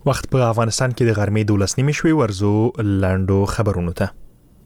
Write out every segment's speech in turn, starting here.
وخت په افغانستان کې د غرمې 12 نیمې شوي ورزو لاندو خبرونو ته.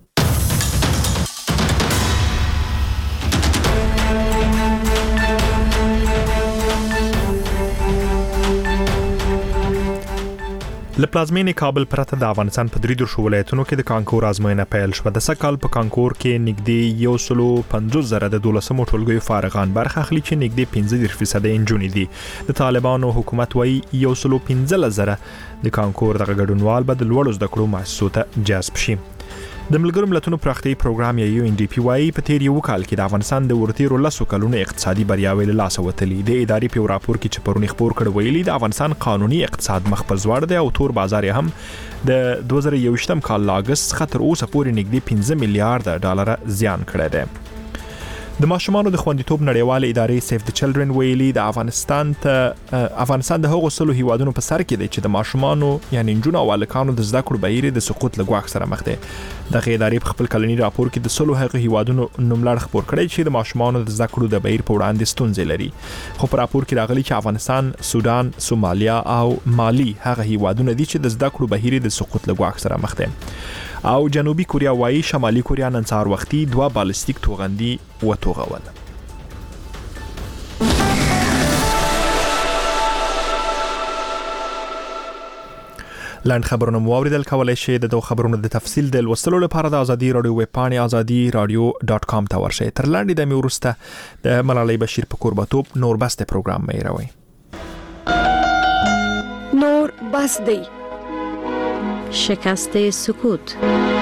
لپلازمینې کابل پرته د افغانستان په 3 ولایتونو کې د کانکور ازموینه پیل شوه. د سکهال په کانکور کې نږدې 150,000 د 12مو ټولګیو فارغان برخه اخلي چې نږدې 15% انجونې دي. د طالبانو حکومت وايي 115,000 د کانکور دغه ګډونوال به د لوړو زده کړو مؤسسو ته جذب شي. د ملګرو ملتونو پراختیایي پروګرام یا UNDP وايي په تیر یو کال کې د افغانستان د ورتیرو 10 کلونو اقتصادي بریاوې له لاسه وتلې. د ادارې په راپور کې چې پرونی خبر کړ ویلي د افغانستان قانوني اقتصاد مخ پر ځوړ دی او تور بازار هم د 2021 کال لاګست څخه تر اوسه پورې نږدې 15 میلیارډ ډالر زیان کړی دی. د ماشومانو د خوندیتوب نړیواله ادارې سیف د چلډرن ویلي د افغانستان د هغو سلو هیوادونو په سر کې دی چې د ماشومانو یعنی نجونو او هلکانو د زده کړو بهیر د سقوط له ګواښ سره مخ دی. دغه ادارې په خپل کلني راپور کې د سلو هغو هیوادونو نوملړ خپور کړی چې د ماشومانو د زده کړو د بهیر په وړاندې ستونزې لري. خو په راپور کې راغلي چې افغانستان، سودان، سومالیا او مالی هغه هیوادونه دي چې د زده کړو بهیر د سقوط له ګواښ سره مخ دي. او جنوبي کوریا وايي شمالي کوریا نن سهار وختي 2 بالستیک توغندي وتوغول. لاند خبرونه مو اوریدل کولای شئ د دوه خبرونو د تفصیل د لوستلو لپاره د ازادي رادیو ویب پاڼې azadi.radio.com ته ورشئ. تر لاندې د میورسته د ملالۍ بشیر په قربتوب نور بس د پروګرام مې راوي. نور بس دی شکست سکوت.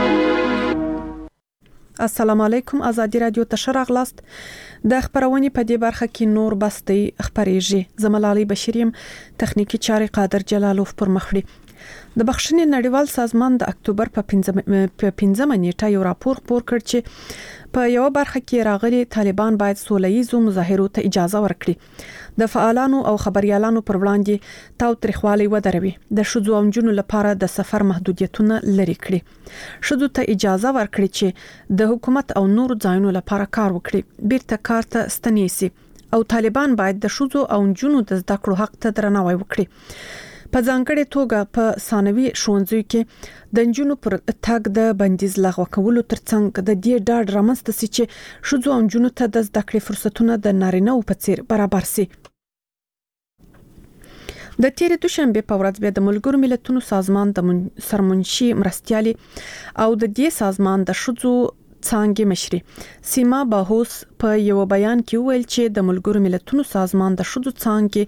السلام علیکم، ازادي رادیو ته شراغلاست. د خبرونې په دې برخه کې نور بس دی خبرېږي. زملالۍ بشیریم، تخنیکی چارې قادر جلالوف پر مخړي. د بخښنې نړیوال سازمان د اکتوبر په 15 نیټه یو راپور خپور کړ چې په یو برخه کې راغلي طالبان باید سوله‌ییزو مظاهرو ته اجازه ورکړي، د فعالانو او خبريالانو پر وړاندې تاوتریخوالی ودروي، د شذو او جنونو لپاره د سفر محدودیتونه لري کړي، شذو ته اجازه ورکړي چې د حکومت او نور ځایونو لپاره کار وکړي، بیرته کار ته ستنیسي، او طالبان باید د شذو او جنونو د زده کړو حق ته درناوی وکړي. په ځانګړې توګه په ثانوي ښوونځیو کې د نجونو پر تګ د بندیز لغوه کولو ترڅنګ د دې ډاډ رامنځته سي چې ښځو او نجونو ته د زده کړې فرصتونه د نارینه‌و په څیر برابر سي. د تیرې دوشنبه په ورځ بیا د ملګرو ملتونو سازمان د سرمنشي مرستيالي او د دې سازمان د ښځو څانګې مشري سیما باهوس په یو بیان کې ویل چې د ملګرو ملتونو سازمان د ښځو څانګې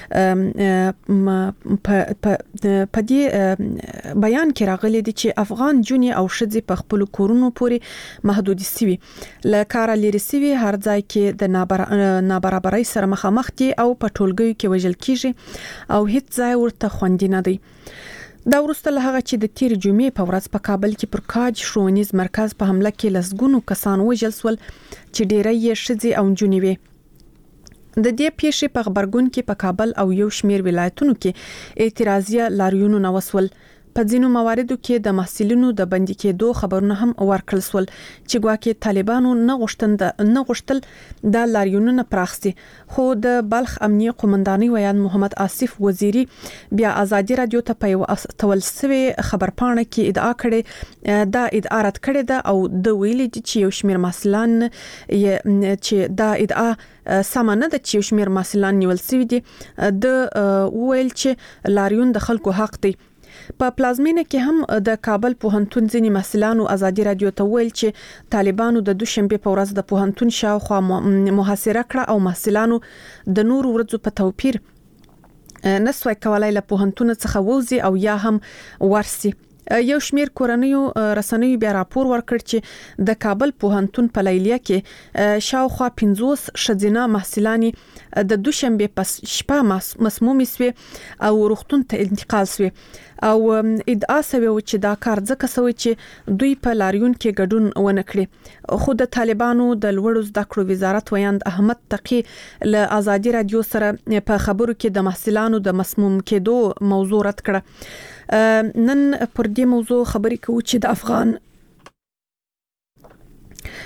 په دې بیان کې راغلي دي چې افغان جونې او ښځې په خپل کورونو پورې محدود سوي، له کار لري سوي، هر ځای کې د نابرابرۍ سره مخامخ دي او په ټولګیو کې وژل کیږي او هیڅ ځای ورته خوندي نه دی. دا وروسته له هغه چې د تیر جمعې په ورځ په کابل کې پر کاج ښوونیز مرکز په حمله کې لسګونو کسان وژل شول چې ډېری یې ښځې او نجونې وې. د دې پیښې په خبرګون کې په کابل او یو شمېر ولایتونو کې اعتراضیه لاریونونه وسول. په ځینو مواردو کې د محصلینو د بندي کېدو خبرونه هم ورکړل شول چې ګواکې طالبانو نه غوښتل د لاریونونه پراخ شي. خو د بلخ امنیه قومندانۍ ویان محمد آصف وزیری بیا ازادي رادیو ته په یو تول سوي خبرپاڼه کې ادعا رد کړې ده او د ویلي چې یو شمېر محصلان چې دا ادعا سم نه ده چې یو شمېر محصلان نیول شوي دي. د ویل چې لاریون د خلکو حق دی. په پلازمینه کې هم د کابل پوهنتون ځینې محصلانو ازادي رادیو ته ویل چې طالبانو د دوشنبه په ورځ د پوهنتون شاوخوا محاصره کړه او محصلانو د نور ورځو په توپیر نسوي کولای له پوهنتون څخه ووزي او یا هم ورسي. یو شمیر کورنیو رسنیو بیا راپور ورکړ چې د کابل پوهنتون په لیلیه کې شاوخوا 50 ښځینه محصلانې د دوشنبه په شپه مسمومې سوې او روغتون ته انتقال سوې او ادعا شوی چې دا کار ځکه شوی چې دوی په لاریون کې ګډون ونه کړي. خو د طالبانو د لوړو زده کړو وزارت ویاند احمد تقی له ازادي رادیو سره په خبرو کې د محصلانو د مسموم کېدو موضوع رد کړه. نن پر دې موضوع خبرې کوو چې د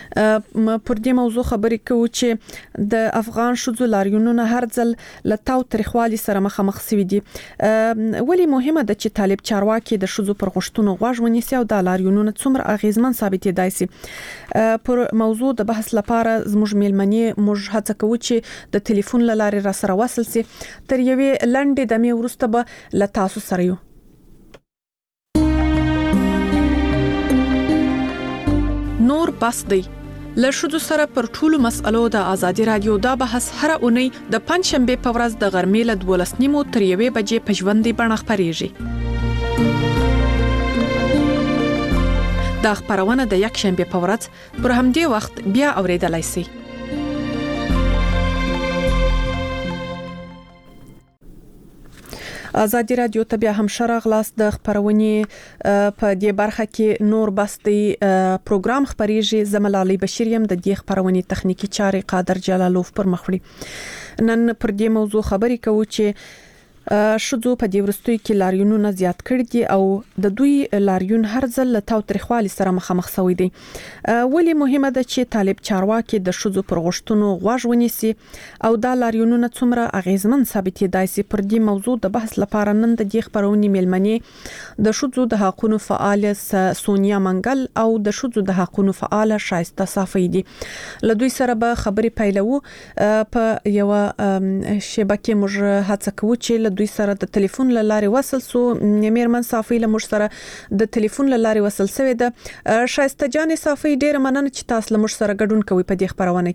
پر دې موضوع خبرې کوو چې د افغان شذو لاریونونه هر ځل لتاو تاریخوالي سره مخامخ شوي دي. ولی مهمه ده چې طالب چارواکي د شذو پر غوښتنو غوږ ونیسي او د لاریونونه څومره اغیزمن ثابتېدای شي. پر موضوع د بحث لپاره زموږ میلمنې موږ هڅه کوو چې د ټلیفون لارې را سره وصل سي. تر یوې لنډې دمې وروسته به له تاسو سره یو. نور بس دی له شذو سره پر ټولو مسألو د ازادي رادیو دا بحث هر اونۍ د پنځشنبه په ورځ د غرمې له 12:30 تر 1 بجې په ژوندۍ بڼه خپرېږي. دا خبرونه د یک شنبه په ورځ پر همدې وخت بیا اوریدلای شئ. ازادي رادیو ته بیا هم شرغلاس د خبرونې په دې برخه کې نور بستی پروګرام خبريږي. زملالي بشیریم د دې خبرونې تخنیکی چارې قادر جلالوف پر مخ وړي. نن پر دې موضوع خبرې کوو چې شذو په دې ورستوي کې لاریونونه زیات کړي دي او د دوی لاریون هر ځل له تاو تاریخوالي سره مخامخ شوی دي. ولی مهمه ده چې طالب چارواکي د شذو پر غوښتنو غوږ ونیسي او دا لاریونونه څومره اغیزمن ثابتېدای شي. پر دې موضوع د بحث لپاره نن د دې خبرونې میلمنې د شذو د حقوقو فعال سونیا منګل او د شذو د حقوقو فعال شایسته صافي دي. له دوی سره به خبرې پیلو. په یو شبکې موږ هڅه کوو چې دوی سره د ټلیفون لارې وصل سو. میرمن صافي له موږ سره د ټلیفون لارې وصل سوی ده. شایسته جان صافي ډیره مننه چې تاسو له موږ سره ګډون کوئ په دې خبرونه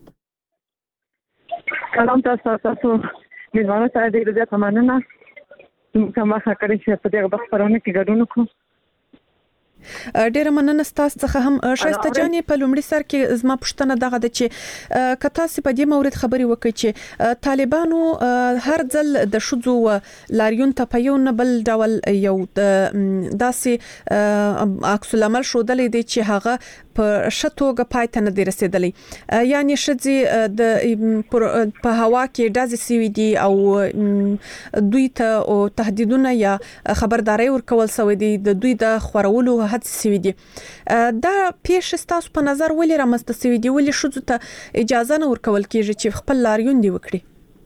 کې. سلام تاسو میلمانه ته ډیره زیاته مننه چې ما ښه کړی چې په دې خبرونه کې ګډون وکړم. ډیره مننه تاسو څخه هم. شایسته جانې په لومړي سر کې زما پوښتنه دغه ده چې کته سي په دې مورید خبري وکړي چې طالبانو هر ځل د شذو لاریون ته په یو نه بل ډول یو داسې عکس العمل شودلې دي چې هغه په شتوګه پایته نه دی رسیدلی. یعنی شذې د په هوا کې داسې سوي دي او دوی ته تهدیدونه یا خبرداري ورکول سوي دي د دوی د خورولو هڅه سوي دي. دا پیښ تاسو په نظر ولې رامنځته سوي دي؟ ولې شذو ته اجازه نه ورکول کیږي چې خپل لاریون دی وکړي؟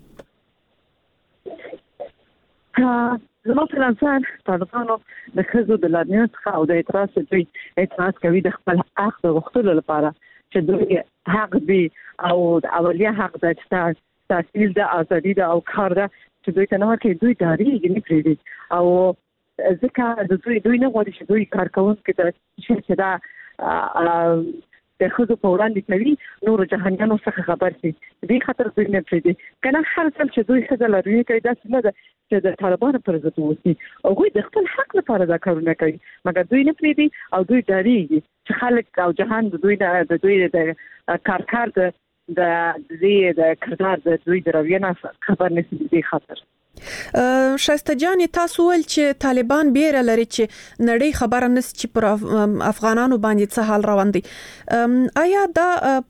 زما په نظر طالبانو د خزو د لاریون څخه او د اعتراض کوي د خپل حق د غوښتلو لپاره چې دوی حق دی او د اولیه حق د تحصیل د ازادي د او کار د چې دوی ته نه ورکړي. دوی داري نه پریږدي او ځکه د دوی نه غواړي چې دوی کارکونکو ته چې دا د خزو په وړاندې کوي نور جهانیانو څخه خبر شي. دې خاطر دوی نه پریږدي. کنه هر څل چې دوی خزه لري کوي دا څه نه ده چې د طالبانو پر ضد وسی او دوی د خپل حق لپاره دا کارونه کوي مګر دوی نه پریږدي او دوی ډاریږي چې خلک او جهان د دوی د کارکار د کردار د دوی د رویه خبر نشي. دې خاطر شایسته جان تاسو ول چې طالبان بیره لري چې نړۍ خبره نس چې پر افغانانو باندې څه حال روان دي. آیا دا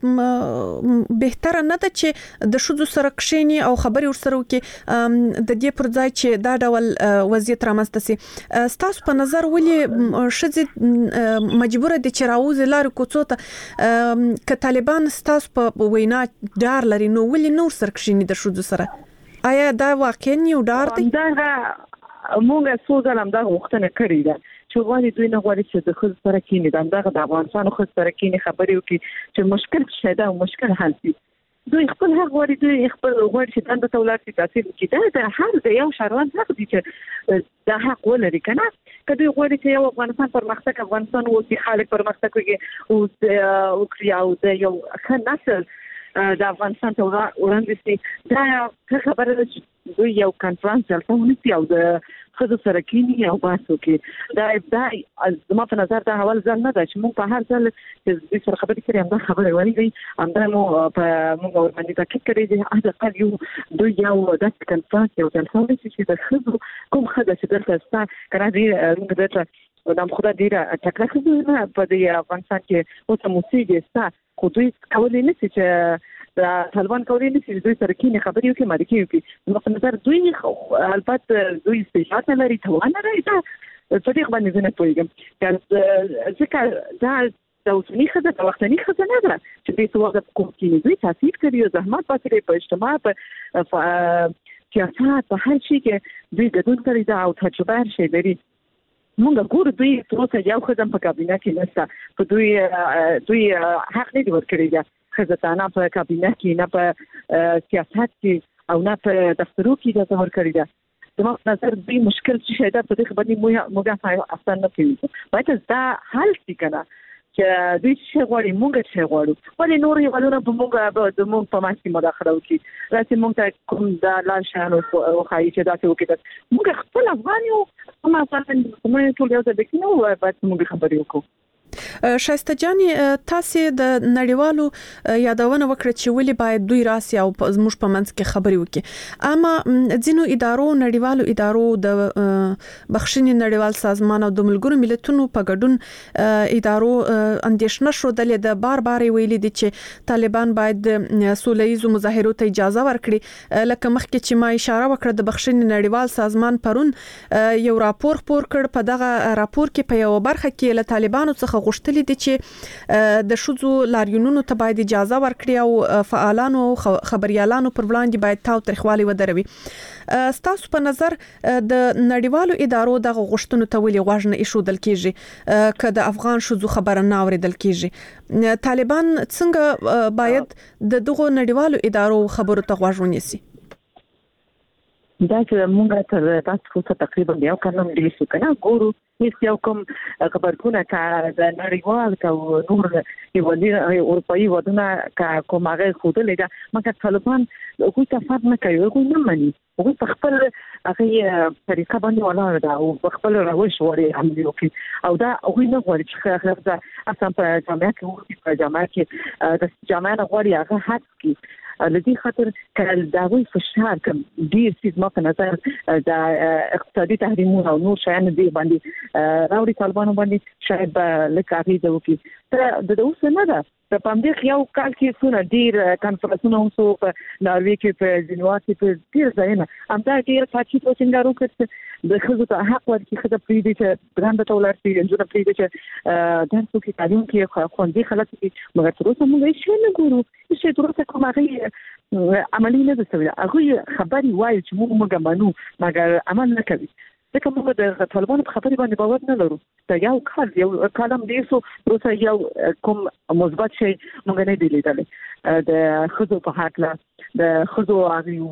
بهتره نه ده چې د شذو سره کښینی او خبري ورسره وکي د دې پر ځای چې دا ډول وضعیت رامنځته سي؟ تاسو په نظر ولې شذې مجبوره دي چې راوځي لارې کوڅو ته؟ که طالبان تاسو په وینا ډار لري نو ولې نور سره کښینی د شذو سره؟ آیا دا واقعا یو ډار دی؟ دا موږ څو ځله دا غوښتنه کړې ده چې غواړي دوی نه غواړي چې د خود سره کینی د افغانستان خود سره کینی خبرې وکړي چې مشکل شته او مشکل حل شي. دوی خپل حق غواړي. دوی خپل غواړي چې دنده تولات کې تاثیر وکړي. دا هر د یو شهروان حق دی چې دا حق ولري. کنه که دوی غواړي چې یو افغانستان پرمختګ افغانستان وکړي خالق پرمختګ وکړي او کریاو د یو ښه نسل د افغانستان ته وړاندې سي. دا خبره ده چې دوی یو کانفرنس جلسه ونیسي او د خزو سره کینی او بحث وکړي. دا زما په نظر دا اول ځل نه ده چې موږ په هر ځل چې دوی سره خبرې کړې همدا خبره ولې همدا موږ ورباندې تاکید کړی دی دا قال یو دوی یو داسې کانفرنس یو جلسه ونیسي چې د خزو کوم خزه چې دلته ستا کنه دی موږ دلته دا خدای ډیره تکلیف نه په دې افغانستان کې اوس موسیقي ستا خو دوی کولای نشي چې د طالبان کولای نشي دوی سره کې خبرې وکړي مارکي وکړي. نو په نظر دوی البته دوی استعداد لري توان لري. دا په دې باندې نه پوهیږم چې ځکه دا دا اوسنی خزه د وختنی خزه نه ده چې به سواده کوم کې دوی تاثیر کوي او زحمت پاتې په اجتماع په سیاست په هر شي کې دوی ګډون کوي دا او تجربه شي لري. موږ ګورو دوی تروسه یو خدام په کابینه کې نشته په دوی حق نه دی ورکړی دا خزه نه په کابینه کې نه په سیاست کې او نه په دفترو کې دا څور کړی دا د ما نظر دوی مشکل چې دا په دې باندې موږ اصلا نه کوي باید دا حل شي کنه چې دوی چې غواړي موږ چې غواړو ولې نور یو ولونه په موږ د موږ په ماشي مداخله وکړي راځي موږ ته کوم دا لار شانو او خایي چې دا څه وکړي موږ خپل افغان یو ما ځان موږ ټول یو ځای کې نو باید موږ خبرې وکړو. شایسته جاني تاسو د نړیوالو یادونه وکړه چې ولې باید دوی راسي او زموږ په منځ کې خبرې وکړي اما ځینو ادارو نړیوالو ادارو د بخښنې نړیوال سازمان او د ملګرو ملتونو په ګډون ادارو اندیشنه شو د بار ویلي دي چې طالبان باید سولهییزو مظاهرو ته اجازه ورکړي لکه مخکې چې ما اشاره وکړه د بخښنې نړیوال سازمان پرون یو راپور خپور کړ په دغه راپور کې په یو برخه کې له طالبانو څخه غوښتل دي چې د شذو لاریونونو ته باید اجازه ورکړي او فعالانو خبريالانو پر وړاندې باید تاو ترخوالي ودروي. ستاسو په نظر د نړیوالو ادارو د غوښتنو ته ولې غوږ نه ایښودل کیږي که د افغان شذو خبره نه اوریدل کیږي طالبان څنګه باید د دغو نړیوالو ادارو خبرو ته غوږ ونیسي؟ دا چې موږ تر تاسو څخه تقریبا یو کلم دی څه کنه ګورو هیڅ یو کوم خبرونه کار د نړیوال او نور اروپאי ودونه کوم هغه خوده لیدا مګر طالبان هغه ته فرق نه کوي هغه نه مانی هغه په خپل هغه طریقه باندې ولاړ دا او په خپل روش وری عملي وکي او دا هغه نه غواړي چې خلک دا اصلا په جامعه کې په جامعه کې د جامعه غواړي هغه حق کی لدی خاطر کله دا وی فشار کوم ډیر سیس ما په نظر د اقتصادي تحریمونو او نور شیان دی باندې راوړي طالبانو باندې شاید لکه د وکی ته د اوس نه ده په پامدې یو کال کې څونه ډیر کانفرنسونه هم سو په ناروې کې په جنوا کې په ډیر ځایونه هم دا ډیر پاتې په څنګه وکړي د خزو ته حق ورکړي خزه پرې دي چې برانډ ته ولرسي انجونه پرې دي چې درسو کې تعلیم کې خوندې خلک کې مګر تر اوسه موږ هیڅ نه ګورو چې تر اوسه کومه عملی نه ده سوي هغه خبري وایي چې موږ منو مګر عمل نه کوي ځکه موږ د طالبانو په خبرې باندې باور نه لرو دا یو کلام دی سو روسه یو کوم مثبت شي موږ نه دی لیدل د خزو په حق لا د خزو اغیو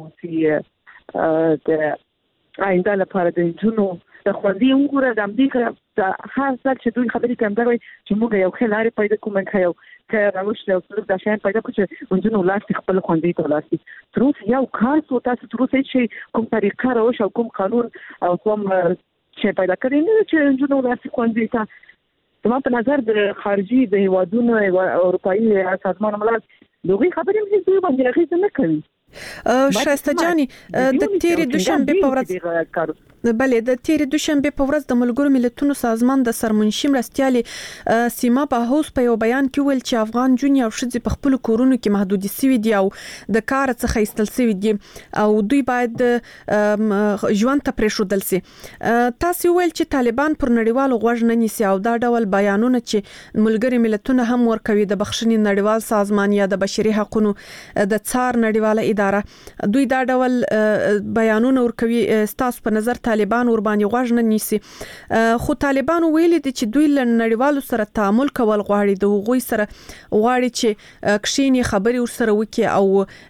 چې د آینده لپاره د جنو د خوندي وګوره د امریکا د هر څه چې دوی خبرې کوي دا وایي چې موږ یو خلاري پیدا کوم کایو راوښ له څلور د شان پیدا کوم چې ونجنو لاس خپل خوندي ته لاسي تروس یو خاص او تاسو تروس چې کوم طریقه راوښ او کوم قانون او کوم چې پیدا کړی نه چې ونجنو لاس خوندي ته زما په نظر د خارجي د هیوادونو اروپאי سازمان ملل دوی خبرې هم دوی باندې راغلي نه کوي. شایسته جاني د تیری دوشنبه په ورځ بلې د تیری دوشنبه په ورځ د ملګرو ملتونو سازمان د سرمنشي مرستيالي سیما په هوس په یو بیان کې ویل چې افغان جونی او شذ په خپل کورونو کې محدودي سوي دي او د کار څخه ایستل سوي دي او دوی باید ژوند ته پرېښودل سي. تاسو ویل چې طالبان پر نړیوالو غوږ نه نیسي او دا ډول بیانونه چې ملګري ملتونه هم ورکوي د بخښنې نړیوال سازمان یا د بشري حقوقو د څار نړیواله اداره دوی دا ډول بیانونه ورکوي تاسو په نظر طالبان ور باندې غوږ نه نیسي خو طالبان ویلي دي چې دوی له نړیوالو سره تعامل کول غواړي د غوي سره غواړي چې کښینی خبري ور سره وکي او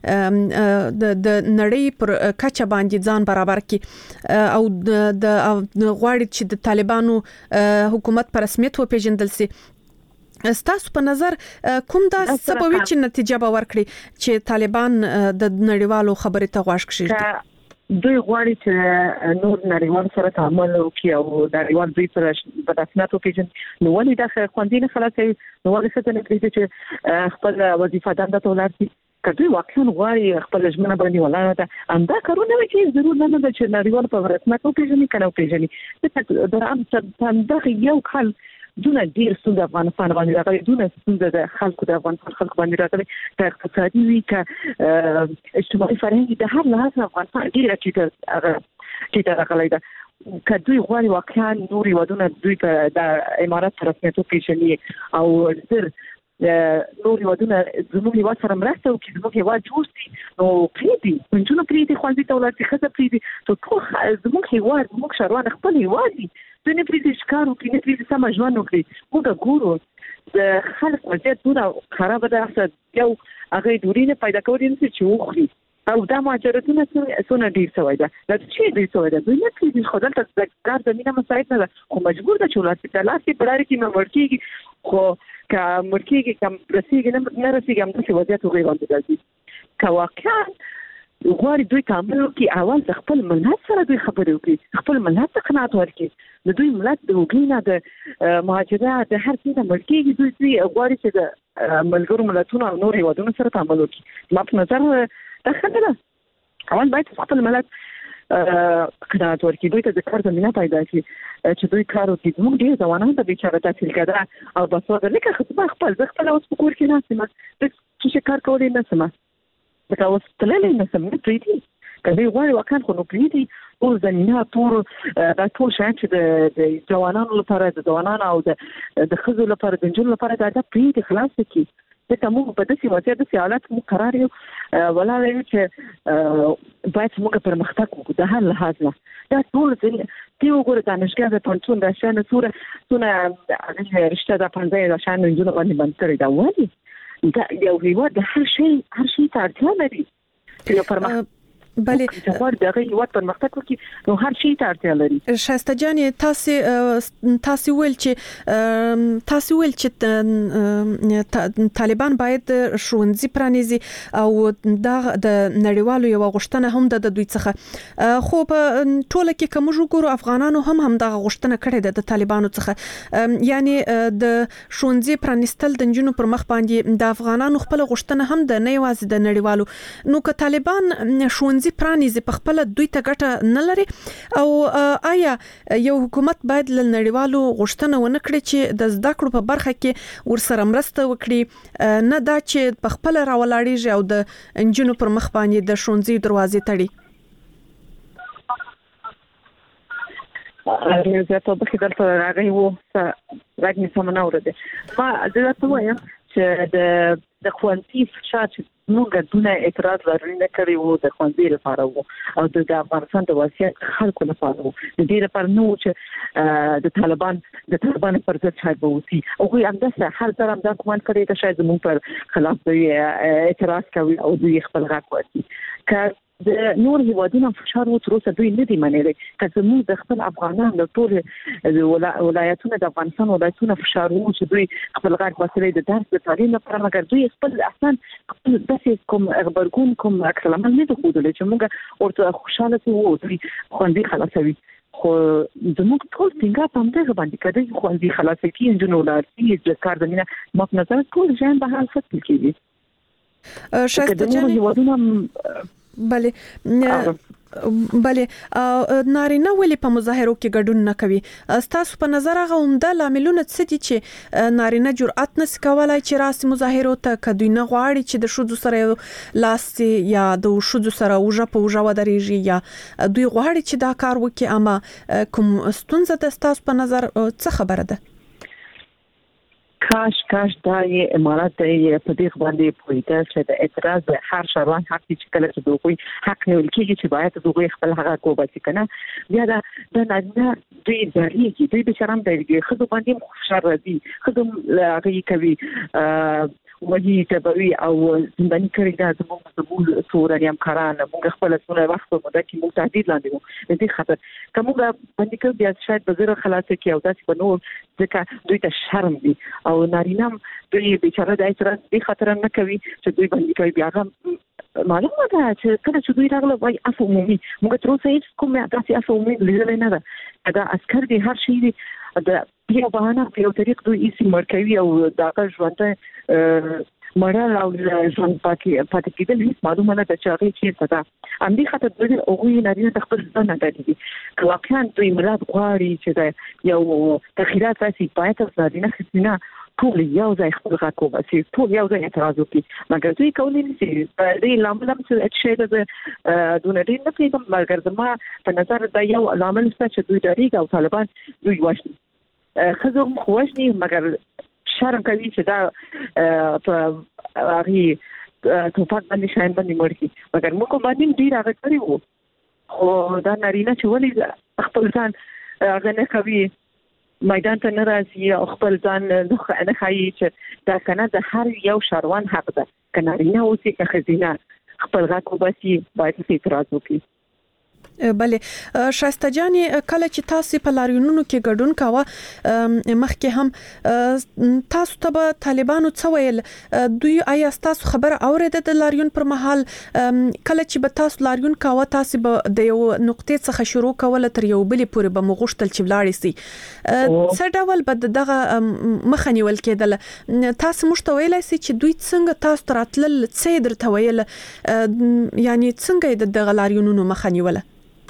د نړۍ پر کچه باندې ځان برابر کړي او د غواړي چې د طالبانو حکومت پر رسمیت وپیژندل سي. ستاسو په نظر کوم دا سبب چې نتیجه به ورکړي چې طالبان د نړیوالو خبرې ته غوږ کړي؟ دوی غواړي چې نور نړیوال سره تعامل وکړي او نړیوال دوی سره په تاسناتو کې نو ولې دا خوندې نه خلاصي نو ولې څه نه کوي چې خپل وظیفه دنده تولرسي کله واقعا غواړي خپل ژمنه باندې ولاړه ده انده کارونه چې ضرور نه ده چې نړیوال په رسمیت وکړي کنه وکړي دا هم څنګه یو کال دونه ډیر څنګه افغانستان باندې راغلي دونه څنګه د خلکو د افغانستان خلکو باندې راغلي د اقتصادي وی ک اجتماعي فرهنګي د هر لحاظ افغانستان ډیر چې راغلي ده کدوې غواړي واقعا نور ودونه دوی په د امارات رسمیتو کې شنی او تر نور ودونه زموږ یو سره مرسته وکړي زموږ یو جوړ شي نو پریدي منځونه پریدي خو دې تولات خزه پریدي ته ټول زموږ هیواد زموږ شهروان خپل هیواد دي د نه پریدي ښکار وکړي نه پریدي سم ژوند وکړي موږ ګورو د خلک وضعیت ډېر خراب ده اصل یو هغه دوری نه پیدا کوي چې وخوري او دا ماجرتونه څونه ډیر شوی ده دا چې ډیر شوی ده دوی نه کېږي خو دلته د کار زمينه مساعد نه ده خو مجبور ده چې ولاسي تلاسي پړاري کې مړ کېږي خو که مړ کېږي کم رسېږي نه رسېږي هم داسې وضعیت وغیر باندې راځي که واقعا غواړي دوی تعامل وکړي اول د خپل ملت سره دوی خبرې وکړي خپل ملت ته قناعت ورکړي د دوی ملت د وګړي نه د مهاجرت د هر څه نه مړ کېږي دوی غواړي چې د ملګرو ملتونو او نور هیوادونو سره تعامل وکړي ما په نظر دا خبره اول باید خپل ملت قناعت ورکړي دوی ته د کار زمينه پیدا کړي چې دوی کار وکړي موږ ډیر ځوانان ته بیچاره تحصیل کړه او بس وګړي لکه خپل اوس په کور کې ناسمه د څه کار کولای نه سمه دا اوس تللې نه سمه پریدي کله غواړي وکړ خو نو پریدي او زمينه ټول شاید چې د ځوانانو لپاره د ځوانانو او د خزو لپاره د جنونو لپاره دا پریدي خلاص کړي ته موږ په داسې وضعیت د حالت مو قرار یو ولاله چې باید موږ پرمختګ وکړو د هر لحاظ نه دا ټول چې وګوره دانشګاه د پنځون د شان څونه رشته د 15 د شان جنونو باندې بند کړی دا وایي دا یو هیواد د هر شي ته اړتیا لري چې پرمختګ بله څنګه دغه یوات پرمختګ وکړي نو هر شي ته اړتیا لري شایسته جان تاسو ول چې طالبان باید شونځي پرانیزي او دا د نړیوالو یو غوښتنه هم د دوی څخه خو په ټوله کې کوم وګورو افغانانو هم دا غوښتنه کړې ده د طالبانو څخه یعنی د شونځي پرانیستل د جنونو پر مخ باندې د افغانانو خپل غوښتنه هم د نه یوازې د نړیوالو نو که طالبان شونځي پرانیزي په خپل دوی ته ګټه نه لري او آیا یو حکومت باید له نړیوالو غوښتنه ونه کړي چې د زده کړو په برخه کې ورسره مرسته وکړي نه دا چې په خپل راولاړیږي او د انجنونو پر مخ باندې د شونځي دروازې تړي زه ته به خدای ته راغی وو راګنی سمونه ورده ما زه ته وایم چې د خوانتي فشار موږ دونه اعتراض لري نه کړی وو د خوندې لپاره وو او د افغانستان د وضعیت خلکو لپاره وو د دې لپاره نو چې د طالبان پر ضد شاید ووسی او هغه همداسه هر ځل هم دا کومن کړی چې شاید موږ پر خلاف دوی اعتراض کوي او دوی خپل غږ ورکړي که د نور هیوادونو فشار و تر اوسه دوی نه دی منلي که زموږ د خپل افغانانو د ټول ولایتونو د افغانستان ولایتونو فشار و چې دوی خپل غږ وسیله د درس د تعلیم لپاره مګر دوی خپل احسان خپل داسې کوم خبرګون کوم اکرام نه د خوده چې موږ ورته خوشاله وو دوی خوندې خلاصوي خو زموږ ټول څنګه په دغه باندې کړي خوندې خلاص کیږي جنو لاري د کار زمينه ما په نظر ټول ځان به حل فتل کیږي شایسته جان بله نارینه ولې په مظاهرو کې ګډون نه کوي تاسو په نظر هغه عمده لاملونه څه دي چې نارینه جرأت نس کولای چې راسي مظاهرو ته کدوې نه غواړي چې د شذو سره لاس یا د شذو سره وجه په وجه ودرېږي یا دوی غواړي چې دا کار وکړي اما کوم ستونزه د تاسو په نظر څه خبره ده کاش دا یې امارات یې په دې باندې پوهیده چې د اعتراض د هر شهروان حق چې کله چې دوی حق نیول کېږي چې باید دوی خپل حق وباسي کنه بیا دا نه دوی ځریږي دوی به شرم درګي خو باندې خوشاله راځي خو هغه کوي وږي تبوي او زنداني کړی دا زموږ سوراني امکاران موږ خپل څونه وخت په موده کې موږ تهدید لاندې وو د دې خاطر کومه باندې کې بیا شاید بزره خلاص کې او تاسو په نور ځکه دوی ته شرم دي او نارینه دوی بیچاره د اعتراض د خاطر نه کوي چې دوی باندې کوي بیا معلومه ده چې کله چې دوی راغله وای عفو عمومي موږ تر اوسه هیڅ کومه تاسو عفو عمومي لیدل نه ده دا عسكر دي هر شي دي د یو بهانه په یو طریق دوی یې مرکوي او دا ژوند مړه او ژوند پاتې کېدل هیڅ معلومه نه ده چې هغه چیرته ده ام دي خاطر دوی هغه نارینه تخبر ځنه کوي واقعا دوی مراد غواړي چې یو تغیرات راسي پاتې نارینه خصينه ټول یو ځای خپل غاکو بس ټول یو ځای اعتراض وکړي مګر دوی کولای نشي دې لامل څه شي د دونه دې نه پیږم مګر زما په نظر دا یو لامل چې دوی ډېری او طالبان دوی واشي خزم خوښني مګر شرم کوي چې دا په هغه توپک باندې شاین باندې مرګي مګر موږ باندې ډیر هغه کړی وو خو دا نارینه چې ولې خپل ځان هغه نه کوي میدان ته نه راځي او خپل ځان نه خایي چې دا کنه د هر یو شاروان حق ده کنه نارینه اوسې که ښځینه خپل غاکو باسي باید اعتراض وکړي بله شایسته جان کله چې تاسو په لاریونونو کې ګډون کاوه مخکې هم تاسو ته طالبانو څه ویل دوی آیا تاسو خبر اوریده د لاریون پر مهال کله چې به تاسو لاریون کاوه تاسو به د یو نقطې څخه شروع کوله تر یو بلې پورې به مغوښتل چې ولاړ شي څه ډول به دغه مخنیول کېدل تاسو مشته ویلای شئ چې دوی څنګه تاسو تراتل څه درته ویل یعنی څنګه د لاریونونو مخنیول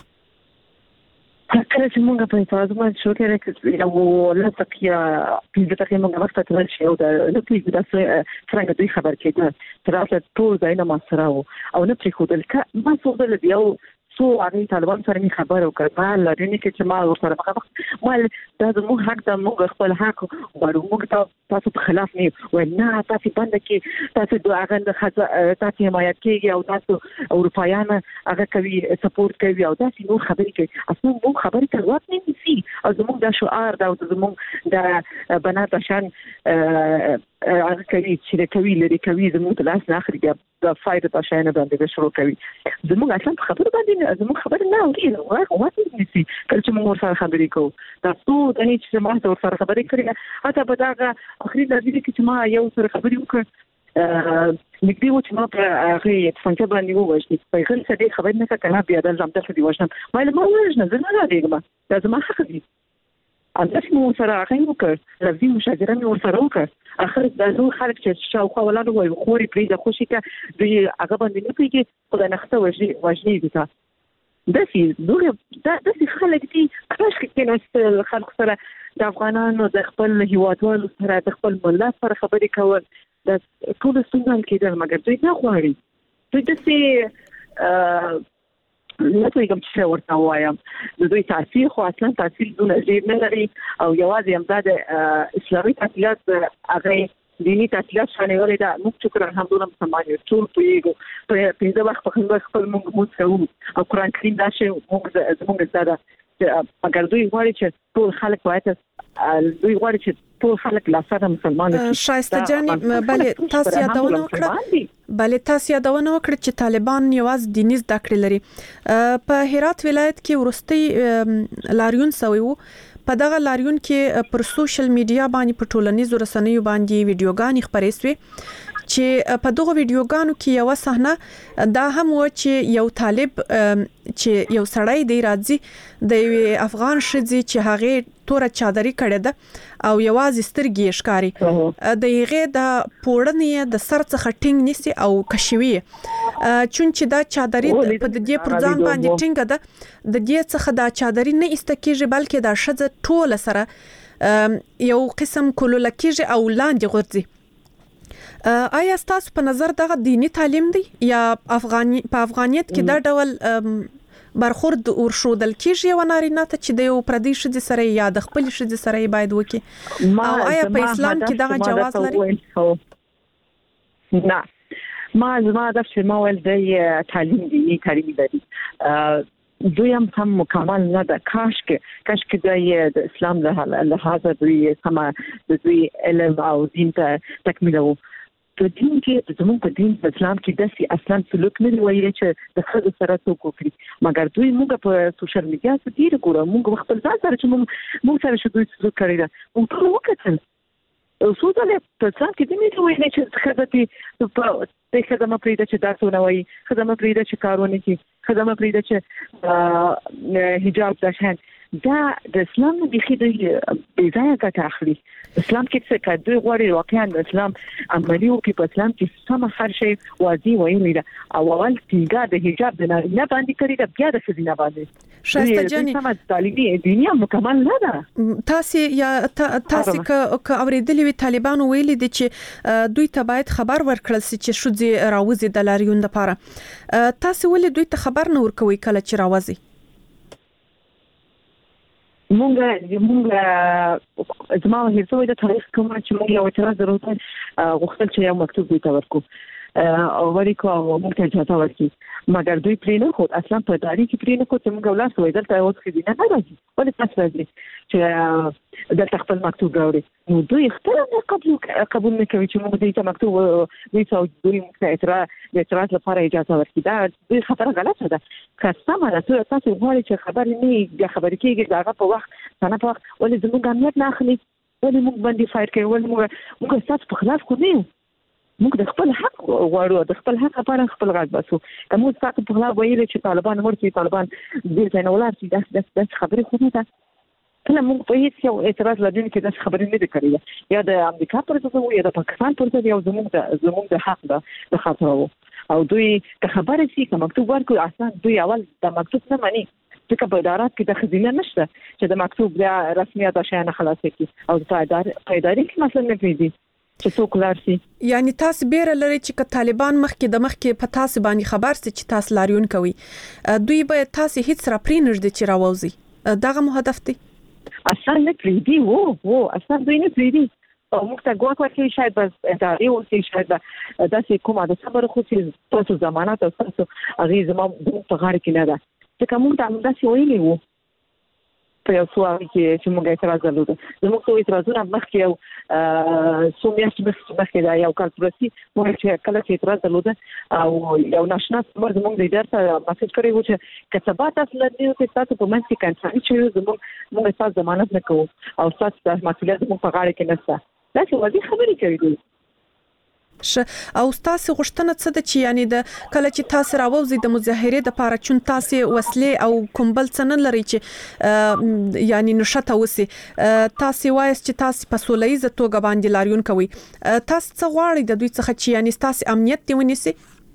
کله چې موږ په تاسو باندې شو کې یو لږه پیږه ته موږ وخت ته ورشي او د پیږه د څنګه دوی خبر کېده تر اوسه ټول ځای نه ما سره او نه پرې خو دلته ما څو دل یو څو هغه طالبان سره می خبر او کړه لري کې چې ما ورسره مخ مال دا زموږ حق د موږ خپل حق ورو موږ تاسو په خلاف نه ولنه تاسو باندې کې تاسو دوه هغه تاسو حمایت کوي او تاسو اروپایان هغه کوي سپورټ کوي او تاسو نو خبرې کوي اصلا مو خبرې کوي وخت نه نسی او زموږ د شعار دا زموږ د بنات عشان هغه کوي چې کوي لري کوي زموږ د لاس نه اخري د فائدې عشان باندې شروع کوي زموږ اصلا خبر باندې زموږ خبر نه اوري نو وخت نه نسی کله چې موږ سره خبرې کوو تاسو د هیڅ ما سره خبرې کړې اته په دا اخري د دې کې چې ما یو سره خبرې وکړ نګدي و چې ما په هغه څنګه باندې ووښتي په هغه څه دې خبر نه کړه بیا د ځم ته دی وښنم ما وژنه زه نه راځم دا زما حق دی انداز مو سره هغه وکړ لږی مشاجره مې ورسره وکړ اخر د نو خلک چې شاوخوا ولاړ وای خوري پرې د خوشي کې دوی هغه باندې نه پیږي خدای نخته وژني دي تا داسې خلک دي کاش کې نو خلک سره د افغانانو د خپل هیوادوالو سره د خپل ملت سره خبرې کول د ټول ستونزې کېدل مګر دوی نه غواړي دوی داسې نه کوم چې ورته وایم د دوی تاثیر خو اصلا تاثیر دونه ډیر نه لري او یوازې هم د اسلامي تحلیلات هغه دینی تحلیلات شانې ولې دا موږ شکر الحمدلله مسلمان یو ټول په پنځه وخت په خپل موږ کوو او قرآن کریم دا شی موږ زده اگر دوی غواړي چې ټول خلک باید دوی غواړي چې ټول خلک لاسره مسلمان شي شایسته جان بله تاسو یادونه وکړه چې طالبان یوازې دیني زده کړې لري په هرات ولایت کې ورستي لاریون سوی وو په دغه لاریون کې پر سوشل میډیا باندې په ټولنیزو رسنیو باندې ویډیوګانې خپرې شوې چې په دغه ویډیوګانو کې یو صحنه دا هم و چې یو طالب چې یو سړی دی راځي د افغان شذې چې هغه تور چادرې کړې ده او یوازې سترګې ښکاری د هغه د پوړنې د سر څخه ټینګ نسی او کشوي چون چې دا چادرې په دې پر ځان باندې ټینګ ده د دې څخه دا چادرې نه استکیږي بلکې دا شذ ټول سره یو قسم کولولکیږي او لاندې غورځي آیا تاسو په نظر دغه دینی تعلیم دی یا په افغانیت کې دا ډول برخورد ورشودل کیږي و نارینه ته چې د یو پردي شذ سره یا د خپل شذ سره باید وکي او آیا په اسلام کې دغه جواز لري نه ما دا چې ما ول د تعلیم دینی تعلیم لري دوی هم مکمل نه ده کاش کې د اسلام له لحاظه دوی سم د دوی علم او دین ته تکمیلو په دین کې زموږ په دین په اسلام کې داسې اصلا سلوک نه وایي چې د خځو سره څوک وکړي مګر دوی موږ په سوشل میډیا کې ډیر ګورو موږ خپل ځان سره چې موږ سره شو دوی سلوک کړی دا موږ ټول وکړل او څو ځله په ځان کې دې نه وایي چې خځه په خدمت پرې چې تاسو نه وایي خدمت پرې چې کارونه کې خدمت پرې چې حجاب داشان دا د اسلام د بخیدې بځای ګټه اخلي اسلام کې څه کوي دوی غواړي واقعا د اسلام عملی او په اسلام کې سم هر شی واضح وایي او اول څنګه د حجاب د نه باندې کړی دا بیا د څه نه باندې شایسته جاني سم طالبي دنیا مکمل نه ده. تاسو که اوریدلې وی طالبانو ویلي دي چې دوی ته باید خبر ورکړل شي چې شوځي راوځي د لاریون لپاره. تاسو ولې دوی ته خبر نه ورکوي کله چې راوځي؟ مونږ زما هیڅ د تاریخ کوم چې مونږ یو اعتراض درلود غوښتل چې یو مکتوب دوی ته ورکو او ورکو مونږ ته اجازه ورکړي مګر دوی پرې نه خو اصلا په تاریخ کې پرې نه خو چې مونږ ولاس وای دلته اوس کې نه راځي ولې تاسو راځي چې د خپل مکتوب راوړي نو دوی خپل قبول نه کوي چې مونږ دې ته مکتوب دوی ته اعتراض لپاره اجازه ورکړي دا دوی خبره غلطه ده که سمه ده تاسو غواړئ چې خبر نه خبرې کېږي داغه په وخت څنګه په وخت ولې زموږ امنیت نه اخلي ولې موږ باندې فایټ کوي ولې موږ تاسو په خلاف کو نه موږ د خپل حق غواړو د خپل حق لپاره خپل غږ باسو موږ تاسو په خلاف ویل چې طالبان ورته طالبان دې ځای نه ولر چې د خبرې خو نه ده کله موږ په هیڅ یو اعتراض لدین کې د خبرې نه ده کړې یا د امریکا پر ضد یا د پاکستان پر ضد یو زموږ د حق ده د خاطر او دوی که خبره شي که مکتوب ورکړي اصلا دوی اول د مکتوب نه مانی چې په ادارات کې د خزینه نشته چې د مکتوب د رسمیت شایانه خلاص کړي او د ادارې کې مثلا نه پیږي چې څوک لارسي یعنی تاسو بیره لري چې طالبان مخکې په تاسو باندې خبر سي چې تاسو لاریون کوي دوی به تاسو هیڅ را پرینږ دي چې راوځي دغه مو هدف دی اصلا نه پریدي وو اصلا دوی نه پریدي او موږ ته ګواښ وکړي شاید بس ادارې او شاید داسې کومه د صبر خو چې تاسو ضمانت او تاسو هغه زموږ په غاړه کې نه ده چې کوم ته داسې ویلي وو په یو سوال چې موږ اعتراض درلود زموږ څو اعتراضونه مخکې او څو میاشتې مخکې دا یو کال پرسي موږ چې کله چې اعتراض درلود او یو ناشنا څومره زموږ د ادارې ته مسیج کړی و چې کتابه تاسو لدی چې تاسو په منځ کې کنټرول چې موږ تاسو ضمانت نه کوو او تاسو د مسؤلیت موږ په غاړه کې نشته دا څه وځي خبرې کوي او تاسو غوښتنه څه ده چې یعنی د کله چې تاسو راوځي د مظاهره د پاره چون تاسو وسلې او کومبل څنن لري چې یعنی نشته وسی تاسو وایي چې تاسو په سولېزه توګه باندې لاریون کوي تاسو څه غواړئ د دوی څخه چې یعنی تاسو امنیت دی ونیسي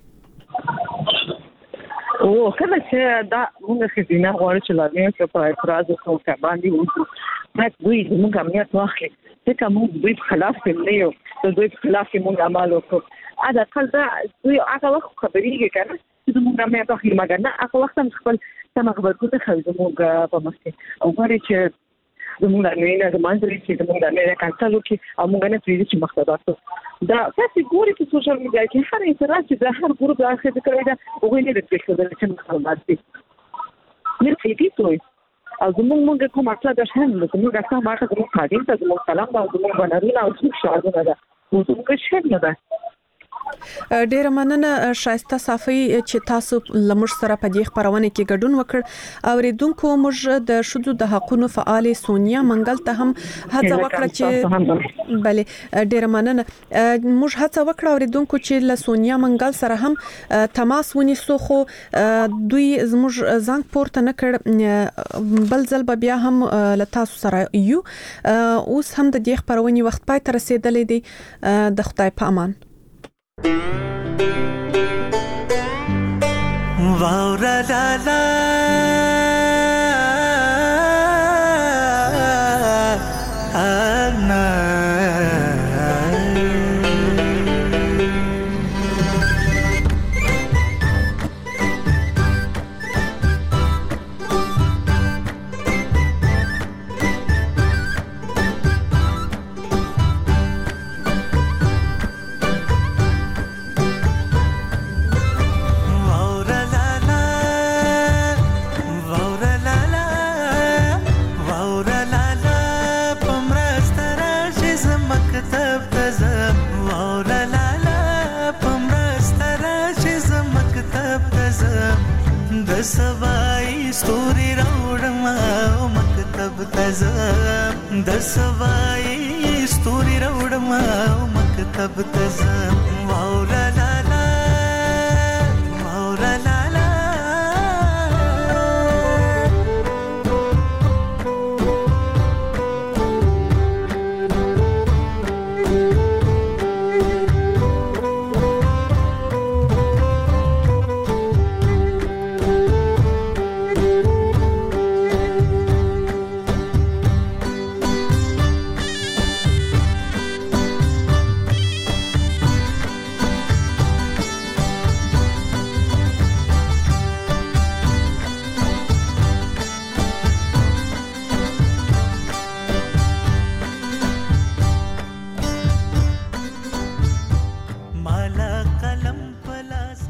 او کله چې دا موږ خزینه غواړو چې لاریون کې په اعتراض وکړو باندې وو دوی موږ امنیت واخلي ځکه موږ دوی په خلاف نه یو دوی په خلاف موږ عمل وکړو دا کله دا دوی هغه وخت خبرېږي کنه چې موږ امنیت واخلي مګر نه هغه وخت هم خپل سم خبرونه کوي موږ په مخکې او غواړي چې زموږ نه زمانځري چې موږ نه کانسل وکړي او موږ نه پریږدي چې مخته دا تاسو ګورئ په سوشل میډیا کې هر اعتراض چې د هر ګروپ راځي د کوي دا وګورئ د فکر د چې مخالفت دي نه پیږي او زموږ کوم اصله د شان له زموږ اصله ماته زموږ قاضي ته زموږ سلام او زموږ بنرونه او څوک شاهدونه ده او زموږ شهر نه ده ډیر مننه شایسته صافي چې تاسو لمر سره په دې خبرونه کې ګډون وکړ او ریدونکو موږ د شذو د حقوقو فعال سونیا منګل ته هم هڅه وکړه چې بله ډیر مننه موږ هڅه وکړه او ریدونکو چې له سونیا منګل سره هم تماس ونیسو خو دوی زموږ زنګ پورته نه کړ بل ځل بیا هم له تاسو سره یو اوس هم د دې خبرونه وخت پای ته رسیدلې دي د خدای په امان واورا لا لا انا सवाई स्टोरी राउडमा मकतब तज़म द सवाई स्टोरी राउडमा मकतब तज़म वाउला